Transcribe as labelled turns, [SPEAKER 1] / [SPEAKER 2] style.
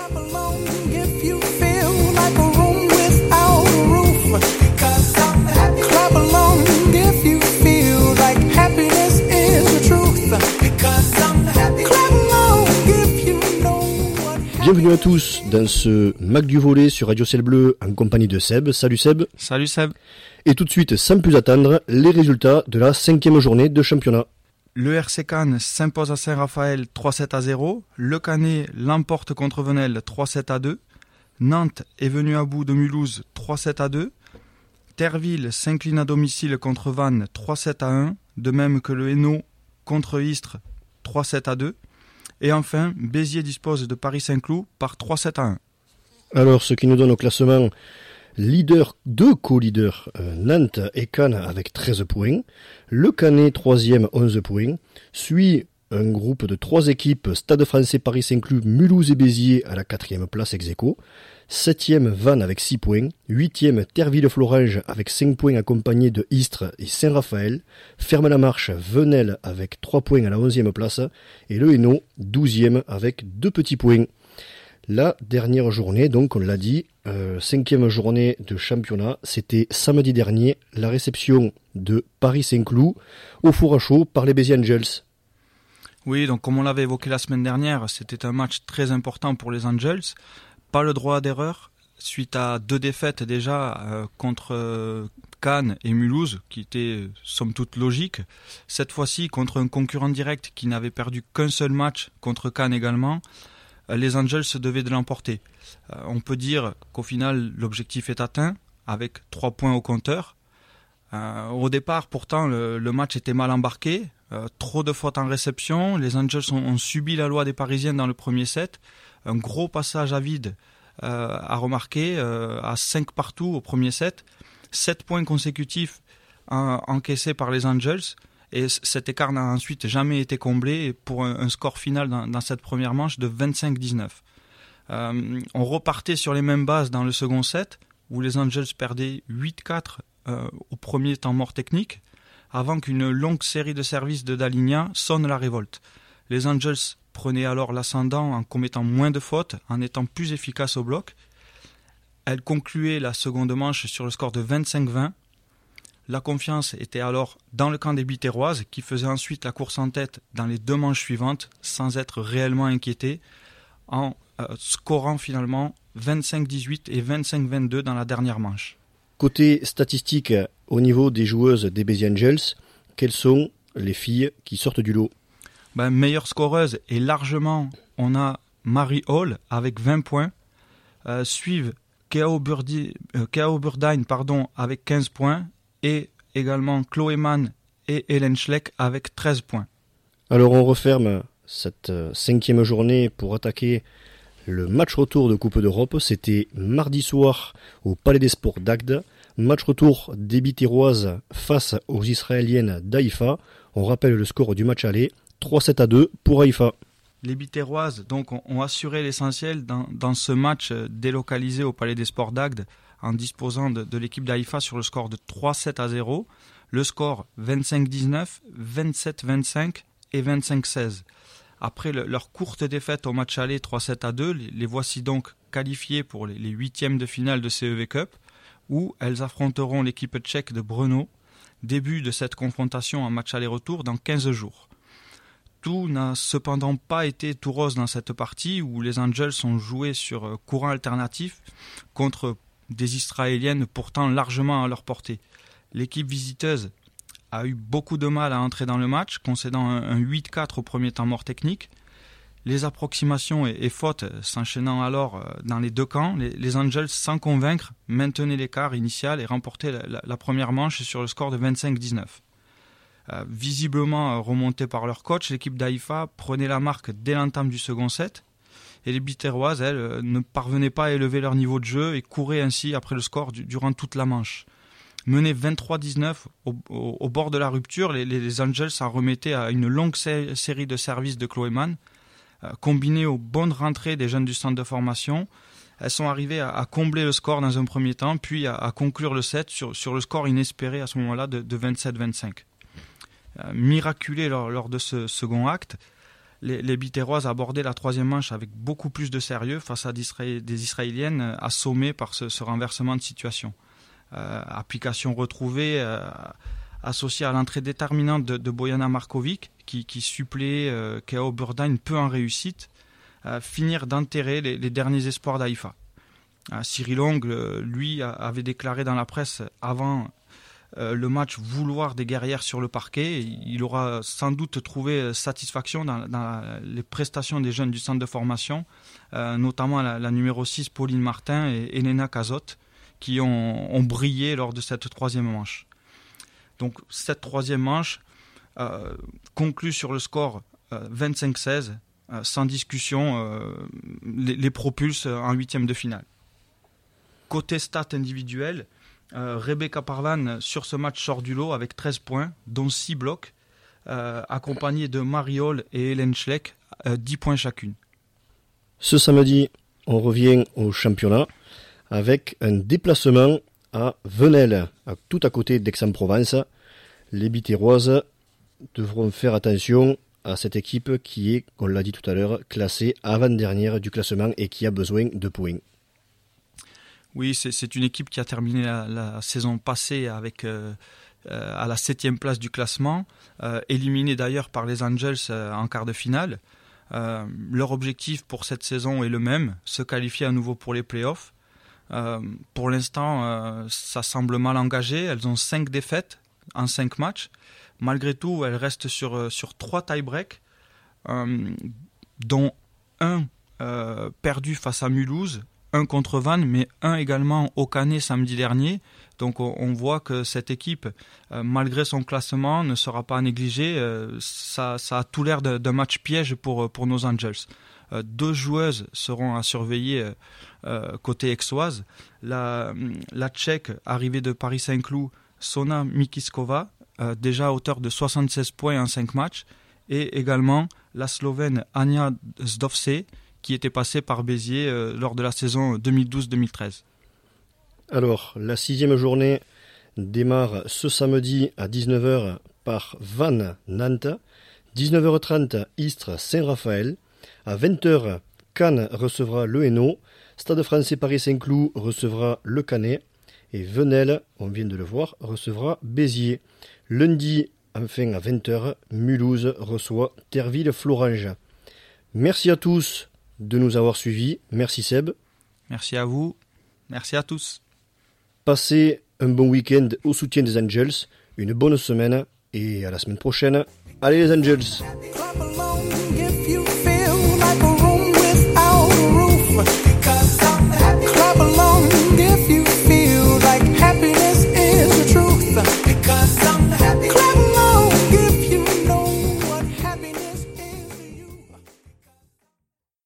[SPEAKER 1] Bienvenue à tous dans ce Mac du volley sur Radio Ciel Bleu en compagnie de Seb. Salut Seb.
[SPEAKER 2] Salut Seb.
[SPEAKER 1] Et tout de suite, sans plus attendre, les résultats de la 5e journée de championnat.
[SPEAKER 2] Le RC Cannes s'impose à Saint-Raphaël 3-7-0. Le Canet l'emporte contre Venelle 3-7-2. Nantes est venu à bout de Mulhouse 3-7-2. Terville s'incline à domicile contre Vannes 3-7-1. De même que le Hainaut contre Istres 3-7-2. Et enfin, Béziers dispose de Paris-Saint-Cloud par 3-7-1.
[SPEAKER 1] Alors, ce qui nous donne au classement deux co-leaders, Nantes et Cannes avec 13 points. Le Canet, 3e, 11 points. Suit un groupe de 3 équipes, Stade Français, Paris-Saint-Cloud, Mulhouse et Béziers à la 4e place ex-aequo. 7e, Vannes avec 6 points. 8e, Terville-Florange avec 5 points accompagné de Istres et Saint-Raphaël. Ferme la marche, Venelle avec 3 points à la 11e place. Et le Hainaut, 12e avec 2 petits points. La dernière journée, donc on l'a dit, 5e journée de championnat, c'était samedi dernier, la réception de Paris-Saint-Cloud au four à chaud par les Béziers Angels.
[SPEAKER 2] Oui, donc comme on l'avait évoqué la semaine dernière, c'était un match très important pour les Angels. Pas le droit d'erreur, suite à 2 défaites déjà contre Cannes et Mulhouse, qui étaient somme toute logiques. Cette fois-ci, contre un concurrent direct qui n'avait perdu qu'un seul match contre Cannes également, les Angels devaient de l'emporter. On peut dire qu'au final, l'objectif est atteint, avec 3 points au compteur. Au départ, pourtant, le match était mal embarqué. Trop de fautes en réception. Les Angels ont subi la loi des Parisiens dans le premier set. Un gros passage à vide à remarquer, à 5 partout au premier set. 7 points consécutifs encaissés par les Angels. Et cet écart n'a ensuite jamais été comblé pour un score final dans cette première manche de 25-19. On repartait sur les mêmes bases dans le second set, où les Angels perdaient 8-4 au premier temps mort technique, avant qu'une longue série de services de Daligna sonne la révolte. Les Angels prenaient alors l'ascendant en commettant moins de fautes, en étant plus efficaces au bloc. Elles concluaient la seconde manche sur le score de 25-20. La confiance était alors dans le camp des Biterroises, qui faisait ensuite la course en tête dans les 2 manches suivantes, sans être réellement inquiété, en scorant finalement 25-18 et 25-22 dans la dernière manche.
[SPEAKER 1] Côté statistique, au niveau des joueuses des Béziers Angels, quelles sont les filles qui sortent du lot?
[SPEAKER 2] Meilleure scoreuse, et largement, on a Marie Hall avec 20 points. Suivent Kao Burdine avec 15 points. Et également Chloé Mann et Hélène Schleck avec 13 points.
[SPEAKER 1] Alors on referme cette 5e journée pour attaquer le match retour de Coupe d'Europe. C'était mardi soir au Palais des Sports d'Agde. Match retour des Biterroises face aux Israéliennes d'Haïfa. On rappelle le score du match aller, 3-7-2 pour Haïfa.
[SPEAKER 2] Les Biterroises donc, ont assuré l'essentiel dans ce match délocalisé au Palais des Sports d'Agde, en disposant de l'équipe d'Haïfa sur le score de 3-7-0, le score 25-19, 27-25 et 25-16. Après leur courte défaite au match aller 3-7-2, les voici donc qualifiées pour les 8e de finale de CEV Cup, où elles affronteront l'équipe tchèque de Brno. Début de cette confrontation en match aller-retour dans 15 jours. Tout n'a cependant pas été tout rose dans cette partie, où les Angels ont joué sur courant alternatif contre des Israéliennes pourtant largement à leur portée. L'équipe visiteuse a eu beaucoup de mal à entrer dans le match, concédant un 8-4 au premier temps mort technique. Les approximations et fautes s'enchaînant alors dans les 2 camps, les Angels, sans convaincre, maintenaient l'écart initial et remportaient la première manche sur le score de 25-19. Visiblement remonté par leur coach, l'équipe d'Haïfa prenait la marque dès l'entame du second set. Et les Biterroises, elles, ne parvenaient pas à élever leur niveau de jeu et couraient ainsi après le score durant toute la manche. Menées 23-19 au bord de la rupture, les Angels s'en remettaient à une longue série de services de Chloé Mann. Combinées aux bonnes rentrées des jeunes du centre de formation, elles sont arrivées à combler le score dans un premier temps, puis à conclure le set sur le score inespéré à ce moment-là de 27-25. Miraculé lors de ce second acte, les Biterroises abordaient la troisième manche avec beaucoup plus de sérieux face à des Israéliennes assommées par ce renversement de situation. Application retrouvée, associée à l'entrée déterminante de Bojana Markovic, qui suppléait K.O. Burdain peu en réussite, finir d'enterrer les derniers espoirs d'Haïfa. Cyril Long, lui, avait déclaré dans la presse avant le match vouloir des guerrières sur le parquet. Il aura sans doute trouvé satisfaction dans les prestations des jeunes du centre de formation, notamment la numéro 6 Pauline Martin et Elena Cazotte, qui ont brillé lors de cette troisième manche. Donc cette troisième manche conclut sur le score 25-16, sans discussion, les propulse en huitième de finale. Côté stats individuels, Rebecca Parlan sur ce match sort du lot avec 13 points, dont 6 blocs, accompagnée de Mariol et Hélène Schleck, 10 points chacune.
[SPEAKER 1] Ce samedi, on revient au championnat avec un déplacement à Venelle, tout à côté d'Aix-en-Provence. Les Biterroises devront faire attention à cette équipe qui est, on l'a dit tout à l'heure, classée avant-dernière du classement et qui a besoin de points.
[SPEAKER 2] Oui, c'est une équipe qui a terminé la saison passée avec à la 7e place du classement, éliminée d'ailleurs par les Angels en quart de finale. Leur objectif pour cette saison est le même, se qualifier à nouveau pour les playoffs. Pour l'instant, ça semble mal engagé. Elles ont 5 défaites en 5 matchs. Malgré tout, elles restent sur 3 tie-breaks, dont un perdu face à Mulhouse, un contre Vannes, mais un également au Canet samedi dernier. Donc on voit que cette équipe, malgré son classement, ne sera pas négligée. Ça a tout l'air d'un match piège pour nos Angels. 2 joueuses seront à surveiller côté aixoise. La Tchèque arrivée de Paris Saint-Cloud, Sona Mikiskova, déjà auteur de 76 points en 5 matchs, et également la Slovène Anja Zdovce, qui était passée par Béziers lors de la saison 2012-2013. Alors,
[SPEAKER 1] la 6e journée démarre ce samedi à 19h par Vannes-Nantes, 19h30 Istres-Saint-Raphaël, à 20h Cannes recevra le Hainaut, Stade français Paris Saint-Cloud recevra le Canet, et Venelle, on vient de le voir, recevra Béziers. Lundi, enfin à 20h, Mulhouse reçoit Terville-Florange. Merci à tous de nous avoir suivis. Merci Seb.
[SPEAKER 2] Merci à vous. Merci à tous.
[SPEAKER 1] Passez un bon week-end au soutien des Angels, une bonne semaine et à la semaine prochaine. Allez les Angels!